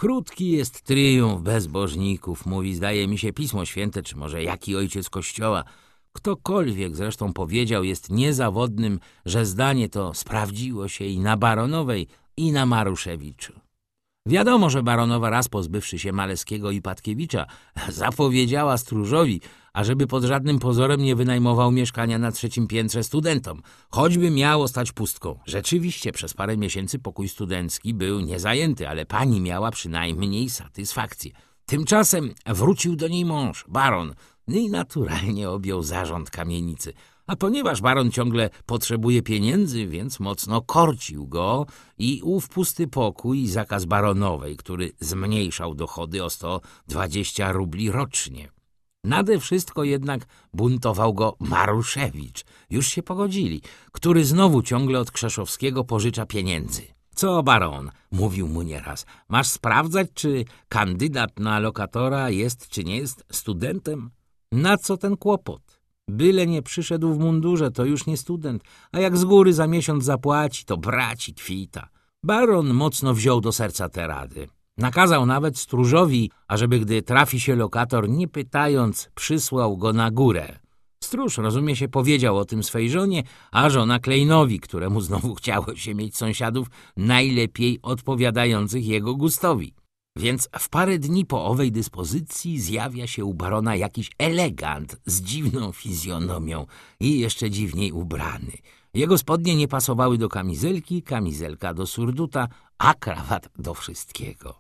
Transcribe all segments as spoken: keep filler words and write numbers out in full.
Krótki jest triumf bezbożników, mówi, zdaje mi się, Pismo Święte, czy może jaki ojciec Kościoła. Ktokolwiek zresztą powiedział, jest niezawodnym, że zdanie to sprawdziło się i na Baronowej, i na Maruszewiczu. Wiadomo, że Baronowa, raz pozbywszy się Maleskiego i Patkiewicza, zapowiedziała stróżowi, ażeby pod żadnym pozorem nie wynajmował mieszkania na trzecim piętrze studentom, choćby miało stać pustką. Rzeczywiście przez parę miesięcy pokój studencki był niezajęty, ale pani miała przynajmniej satysfakcję. Tymczasem wrócił do niej mąż, baron, i naturalnie objął zarząd kamienicy. A ponieważ baron ciągle potrzebuje pieniędzy, więc mocno korcił go i ów pusty pokój i zakaz Baronowej, który zmniejszał dochody o sto dwadzieścia rubli rocznie. Nade wszystko jednak buntował go Maruszewicz, już się pogodzili, który znowu ciągle od Krzeszowskiego pożycza pieniędzy. Co, baron, mówił mu nieraz, masz sprawdzać, czy kandydat na lokatora jest, czy nie jest studentem? Na co ten kłopot? Byle nie przyszedł w mundurze, to już nie student, a jak z góry za miesiąc zapłaci, to braci kwita. Baron mocno wziął do serca te rady. Nakazał nawet stróżowi, ażeby gdy trafi się lokator, nie pytając, przysłał go na górę. Stróż, rozumie się, powiedział o tym swej żonie, a żona Klejnowi, któremu znowu chciało się mieć sąsiadów najlepiej odpowiadających jego gustowi. Więc w parę dni po owej dyspozycji zjawia się u barona jakiś elegant z dziwną fizjonomią i jeszcze dziwniej ubrany. Jego spodnie nie pasowały do kamizelki, kamizelka do surduta, a krawat do wszystkiego.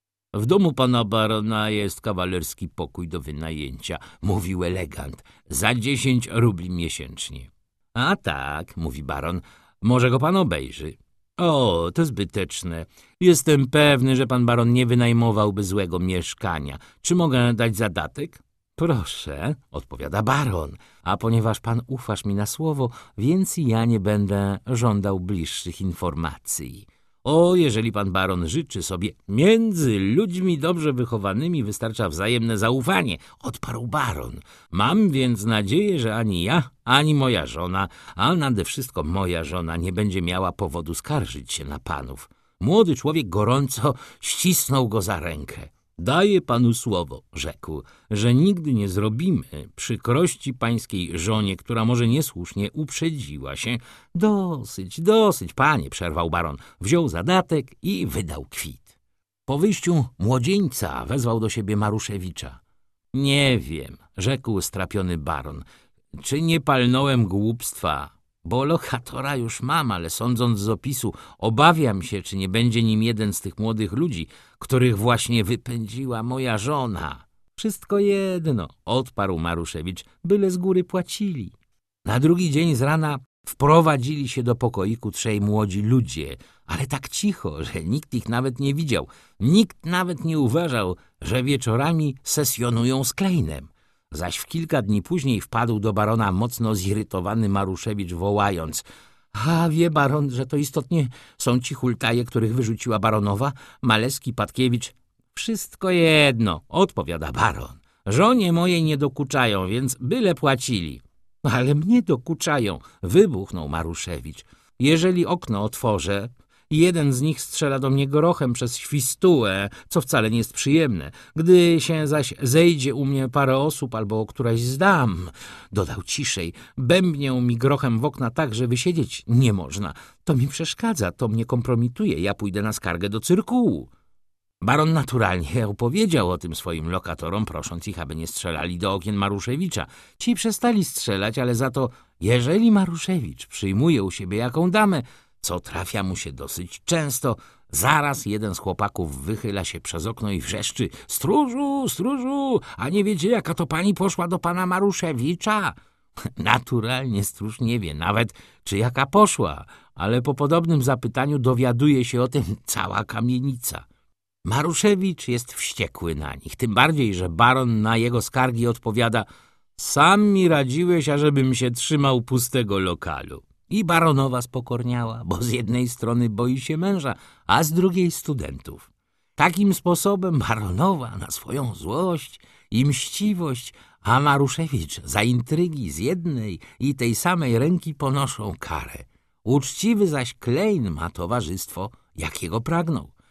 W domu pana barona jest kawalerski pokój do wynajęcia, mówił elegant, za dziesięć rubli miesięcznie. A tak, mówi baron, może go pan obejrzy. O, to zbyteczne. Jestem pewny, że pan baron nie wynajmowałby złego mieszkania. Czy mogę dać zadatek? Proszę, odpowiada baron, a ponieważ pan ufasz mi na słowo, więc ja nie będę żądał bliższych informacji. O, jeżeli pan baron życzy sobie, między ludźmi dobrze wychowanymi wystarcza wzajemne zaufanie, odparł baron. Mam więc nadzieję, że ani ja, ani moja żona, a nade wszystko moja żona nie będzie miała powodu skarżyć się na panów. Młody człowiek gorąco ścisnął go za rękę. Daję panu słowo, rzekł, że nigdy nie zrobimy przykrości pańskiej żonie, która może niesłusznie uprzedziła się. Dosyć, dosyć, panie, przerwał baron. Wziął zadatek i wydał kwit. Po wyjściu młodzieńca wezwał do siebie Maruszewicza. Nie wiem, rzekł strapiony baron, czy nie palnąłem głupstwa, bo lokatora już mam, ale sądząc z opisu, obawiam się, czy nie będzie nim jeden z tych młodych ludzi, których właśnie wypędziła moja żona. Wszystko jedno, odparł Maruszewicz, byle z góry płacili. Na drugi dzień z rana wprowadzili się do pokoiku trzej młodzi ludzie, ale tak cicho, że nikt ich nawet nie widział. Nikt nawet nie uważał, że wieczorami sesjonują z Klejnem. Zaś w kilka dni później wpadł do barona mocno zirytowany Maruszewicz, wołając: a wie baron, że to istotnie są ci hultaje, których wyrzuciła baronowa, Maleski, Patkiewicz. Wszystko jedno, odpowiada baron. Żonie mojej nie dokuczają, więc byle płacili. Ale mnie dokuczają, wybuchnął Maruszewicz. Jeżeli okno otworzę, jeden z nich strzela do mnie gorochem przez świstułę, co wcale nie jest przyjemne. Gdy się zaś zejdzie u mnie parę osób albo któraś z dam, dodał ciszej, bębnią mi grochem w okna tak, że wysiedzieć nie można. To mi przeszkadza, to mnie kompromituje, ja pójdę na skargę do cyrkułu. Baron naturalnie opowiedział o tym swoim lokatorom, prosząc ich, aby nie strzelali do okien Maruszewicza. Ci przestali strzelać, ale za to, jeżeli Maruszewicz przyjmuje u siebie jaką damę, co trafia mu się dosyć często, zaraz jeden z chłopaków wychyla się przez okno i wrzeszczy: stróżu, stróżu, a nie wiecie, jaka to pani poszła do pana Maruszewicza? Naturalnie stróż nie wie nawet, czy jaka poszła, ale po podobnym zapytaniu dowiaduje się o tym cała kamienica. Maruszewicz jest wściekły na nich, tym bardziej, że baron na jego skargi odpowiada: sam mi radziłeś, ażebym się trzymał pustego lokalu. I baronowa spokorniała, bo z jednej strony boi się męża, a z drugiej studentów. Takim sposobem baronowa na swoją złość i mściwość, a Maruszewicz za intrygi z jednej i tej samej ręki ponoszą karę. Uczciwy zaś Klejn ma towarzystwo, jakiego pragnął.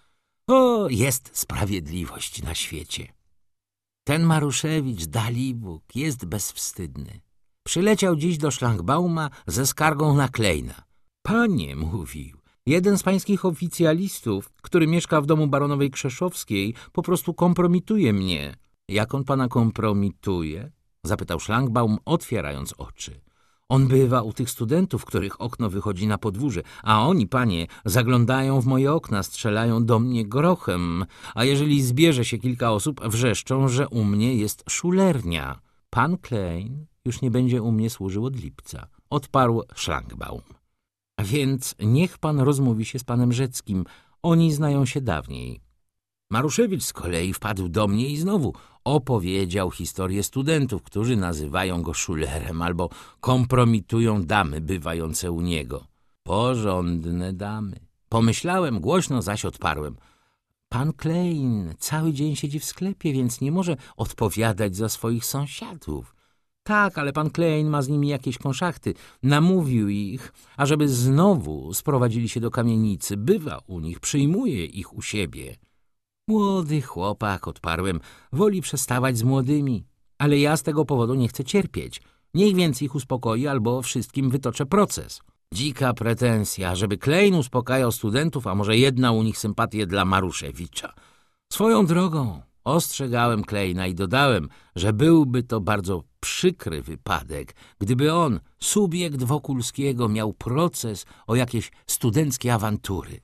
O, jest sprawiedliwość na świecie. Ten Maruszewicz, Dalibóg, jest bezwstydny. Przyleciał dziś do Szlangbauma ze skargą na Klejna. Panie, mówił, jeden z pańskich oficjalistów, który mieszka w domu baronowej Krzeszowskiej, po prostu kompromituje mnie. Jak on pana kompromituje? Zapytał Szlangbaum, otwierając oczy. On bywa u tych studentów, których okno wychodzi na podwórze, a oni, panie, zaglądają w moje okna, strzelają do mnie grochem, a jeżeli zbierze się kilka osób, wrzeszczą, że u mnie jest szulernia. Pan Klein już nie będzie u mnie służył od lipca, odparł Szlangbaum. Więc niech pan rozmówi się z panem Rzeckim, oni znają się dawniej. Maruszewicz z kolei wpadł do mnie i znowu opowiedział historię studentów, którzy nazywają go szulerem albo kompromitują damy bywające u niego. Porządne damy. Pomyślałem głośno, zaś odparłem. Pan Klein cały dzień siedzi w sklepie, więc nie może odpowiadać za swoich sąsiadów. Tak, ale pan Klein ma z nimi jakieś konszachty. Namówił ich, ażeby znowu sprowadzili się do kamienicy. Bywa u nich, przyjmuje ich u siebie. Młody chłopak, odparłem, woli przestawać z młodymi. Ale ja z tego powodu nie chcę cierpieć. Niech więc ich uspokoi, albo wszystkim wytoczę proces. Dzika pretensja, żeby Klein uspokajał studentów, a może jedna u nich sympatię dla Maruszewicza. Swoją drogą ostrzegałem Kleina i dodałem, że byłby to bardzo przykry wypadek, gdyby on, subiekt Wokulskiego, miał proces o jakieś studenckie awantury.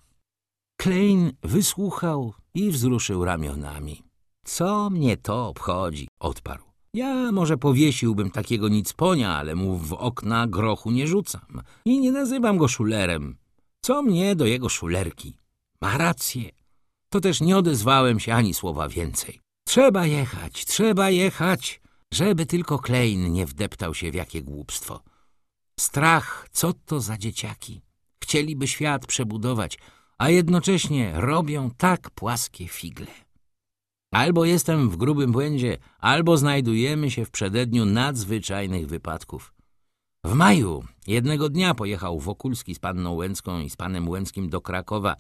Klein wysłuchał i wzruszył ramionami. Co mnie to obchodzi? Odparł. Ja może powiesiłbym takiego nicponia, ale mu w okna grochu nie rzucam i nie nazywam go szulerem. Co mnie do jego szulerki? Ma rację. To też nie odezwałem się ani słowa więcej. Trzeba jechać, trzeba jechać, żeby tylko Klein nie wdeptał się w jakie głupstwo. Strach, co to za dzieciaki? Chcieliby świat przebudować, a jednocześnie robią tak płaskie figle. Albo jestem w grubym błędzie, albo znajdujemy się w przededniu nadzwyczajnych wypadków. W maju jednego dnia pojechał Wokulski z panną Łęcką i z panem Łęckim do Krakowa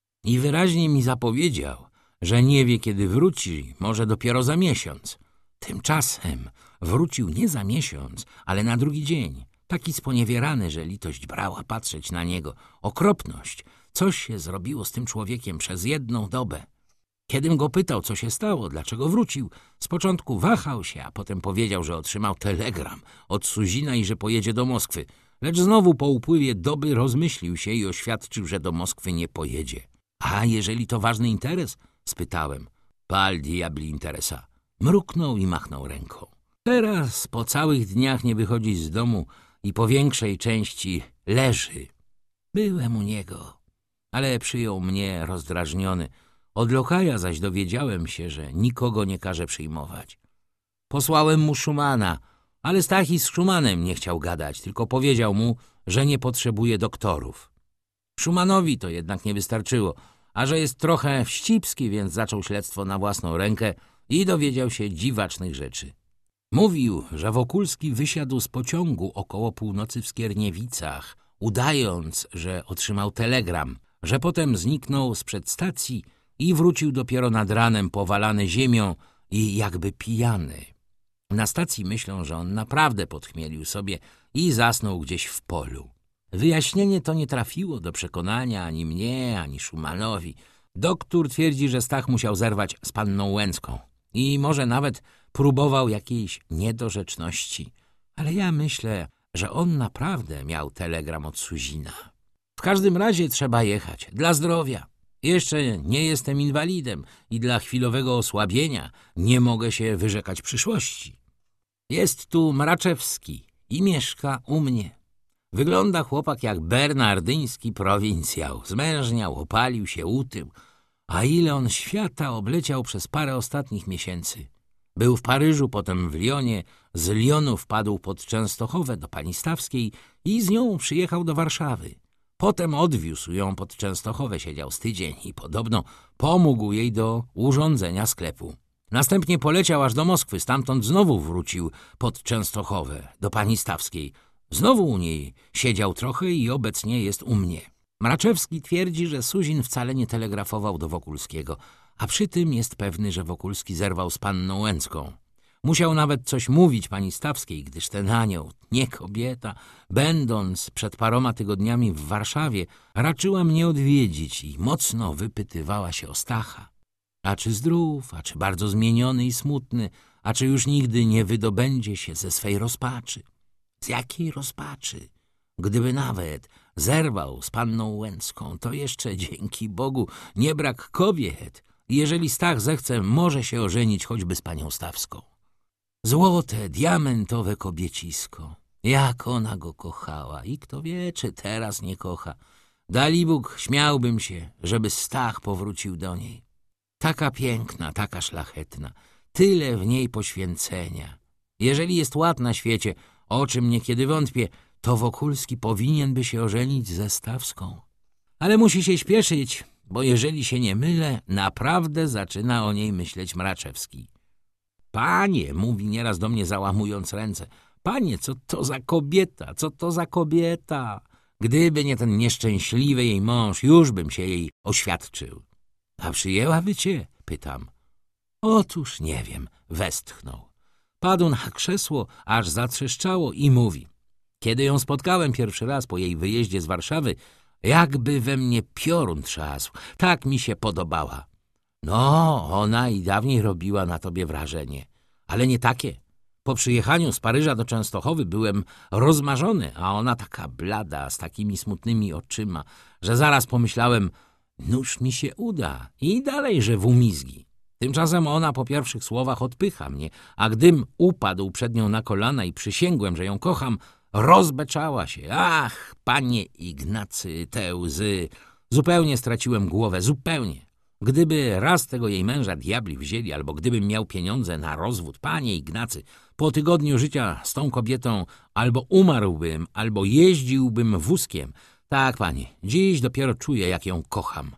i wyraźnie mi zapowiedział, że nie wie, kiedy wróci, może dopiero za miesiąc. Tymczasem wrócił nie za miesiąc, ale na drugi dzień. Taki sponiewierany, że litość brała patrzeć na niego. Okropność. Coś się zrobiło z tym człowiekiem przez jedną dobę. Kiedym go pytał, co się stało, dlaczego wrócił, z początku wahał się, a potem powiedział, że otrzymał telegram od Suzina i że pojedzie do Moskwy. Lecz znowu po upływie doby rozmyślił się i oświadczył, że do Moskwy nie pojedzie. A jeżeli to ważny interes? Spytałem. Pal diabli interesa. Mruknął i machnął ręką. Teraz po całych dniach nie wychodzi z domu i po większej części leży. Byłem u niego, ale przyjął mnie rozdrażniony. Od lokaja zaś dowiedziałem się, że nikogo nie każe przyjmować. Posłałem mu Szumana, ale Stachis z Szumanem nie chciał gadać, tylko powiedział mu, że nie potrzebuje doktorów. Szumanowi to jednak nie wystarczyło, a że jest trochę wścibski, więc zaczął śledztwo na własną rękę i dowiedział się dziwacznych rzeczy. Mówił, że Wokulski wysiadł z pociągu około północy w Skierniewicach, udając, że otrzymał telegram, że potem zniknął sprzed stacji i wrócił dopiero nad ranem powalany ziemią i jakby pijany. Na stacji myślą, że on naprawdę podchmielił sobie i zasnął gdzieś w polu. Wyjaśnienie to nie trafiło do przekonania ani mnie, ani Szumanowi. Doktor twierdzi, że Stach musiał zerwać z panną Łęcką i może nawet próbował jakiejś niedorzeczności. Ale ja myślę, że on naprawdę miał telegram od Suzina. W każdym razie trzeba jechać, dla zdrowia. Jeszcze nie jestem inwalidem i dla chwilowego osłabienia nie mogę się wyrzekać przyszłości. Jest tu Mraczewski i mieszka u mnie. Wygląda chłopak jak bernardyński prowincjał. Zmężniał, opalił się, utył. A ile on świata obleciał przez parę ostatnich miesięcy. Był w Paryżu, potem w Lyonie, z Lyonu wpadł pod Częstochowę do pani Stawskiej i z nią przyjechał do Warszawy. Potem odwiózł ją pod Częstochowę, siedział z tydzień i podobno pomógł jej do urządzenia sklepu. Następnie poleciał aż do Moskwy, stamtąd znowu wrócił pod Częstochowę, do pani Stawskiej. Znowu u niej siedział trochę i obecnie jest u mnie. Mraczewski twierdzi, że Suzin wcale nie telegrafował do Wokulskiego, a przy tym jest pewny, że Wokulski zerwał z panną Łęcką. Musiał nawet coś mówić pani Stawskiej, gdyż ten anioł, nie kobieta, będąc przed paroma tygodniami w Warszawie, raczyła mnie odwiedzić i mocno wypytywała się o Stacha. A czy zdrów, a czy bardzo zmieniony i smutny, a czy już nigdy nie wydobędzie się ze swej rozpaczy? Z jakiej rozpaczy? Gdyby nawet zerwał z panną Łęcką, to jeszcze dzięki Bogu nie brak kobiet. Jeżeli Stach zechce, może się ożenić choćby z panią Stawską. Złote, diamentowe kobiecisko. Jak ona go kochała i kto wie, czy teraz nie kocha. Dalibóg, śmiałbym się, żeby Stach powrócił do niej. Taka piękna, taka szlachetna, tyle w niej poświęcenia. Jeżeli jest ład na świecie, o czym niekiedy wątpię, to Wokulski powinien by się ożenić ze Stawską. Ale musi się śpieszyć, bo jeżeli się nie mylę, naprawdę zaczyna o niej myśleć Mraczewski. Panie, mówi nieraz do mnie załamując ręce, panie, co to za kobieta, co to za kobieta? Gdyby nie ten nieszczęśliwy jej mąż, już bym się jej oświadczył. A przyjęłaby cię? Pytam. Otóż nie wiem, westchnął. Padł na krzesło, aż zatrzeszczało i mówi. Kiedy ją spotkałem pierwszy raz po jej wyjeździe z Warszawy, jakby we mnie piorun trzasł. Tak mi się podobała. No, ona i dawniej robiła na tobie wrażenie, ale nie takie. Po przyjechaniu z Paryża do Częstochowy byłem rozmarzony, a ona taka blada, z takimi smutnymi oczyma, że zaraz pomyślałem, nuż mi się uda i dalej, że w umizgi. Tymczasem ona po pierwszych słowach odpycha mnie, a gdym upadł przed nią na kolana i przysięgłem, że ją kocham, rozbeczała się. Ach, panie Ignacy, te łzy. Zupełnie straciłem głowę, zupełnie. Gdyby raz tego jej męża diabli wzięli, albo gdybym miał pieniądze na rozwód, panie Ignacy, po tygodniu życia z tą kobietą albo umarłbym, albo jeździłbym wózkiem. Tak, panie, dziś dopiero czuję, jak ją kocham.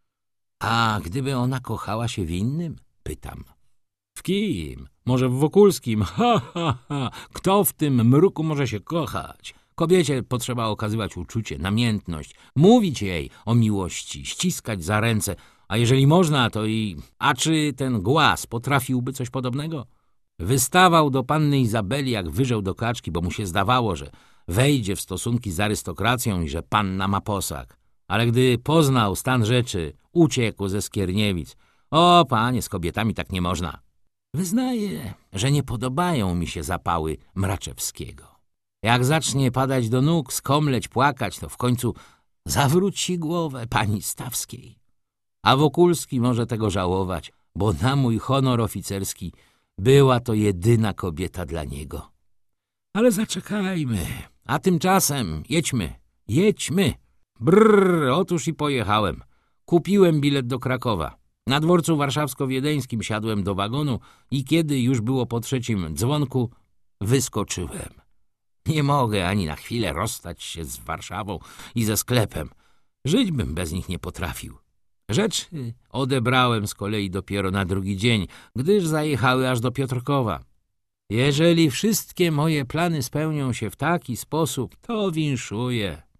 A gdyby ona kochała się w innym? Pytam. W kim? Może w Wokulskim? Ha, ha, ha. Kto w tym mruku może się kochać? Kobiecie potrzeba okazywać uczucie, namiętność, mówić jej o miłości, ściskać za ręce, a jeżeli można, to i... A czy ten Głaz potrafiłby coś podobnego? Wystawał do panny Izabeli, jak wyżeł do kaczki, bo mu się zdawało, że wejdzie w stosunki z arystokracją i że panna ma posag. Ale gdy poznał stan rzeczy, uciekł ze Skierniewic. O, panie, z kobietami tak nie można. Wyznaję, że nie podobają mi się zapały Mraczewskiego. Jak zacznie padać do nóg, skomleć, płakać, to w końcu zawróci głowę pani Stawskiej. A Wokulski może tego żałować, bo na mój honor oficerski była to jedyna kobieta dla niego. Ale zaczekajmy, a tymczasem jedźmy, jedźmy. Brrr, otóż i pojechałem. Kupiłem bilet do Krakowa. Na dworcu warszawsko-wiedeńskim siadłem do wagonu i kiedy już było po trzecim dzwonku, wyskoczyłem. Nie mogę ani na chwilę rozstać się z Warszawą i ze sklepem. Żyć bym bez nich nie potrafił. Rzeczy odebrałem z kolei dopiero na drugi dzień, gdyż zajechały aż do Piotrkowa. Jeżeli wszystkie moje plany spełnią się w taki sposób, to winszuję.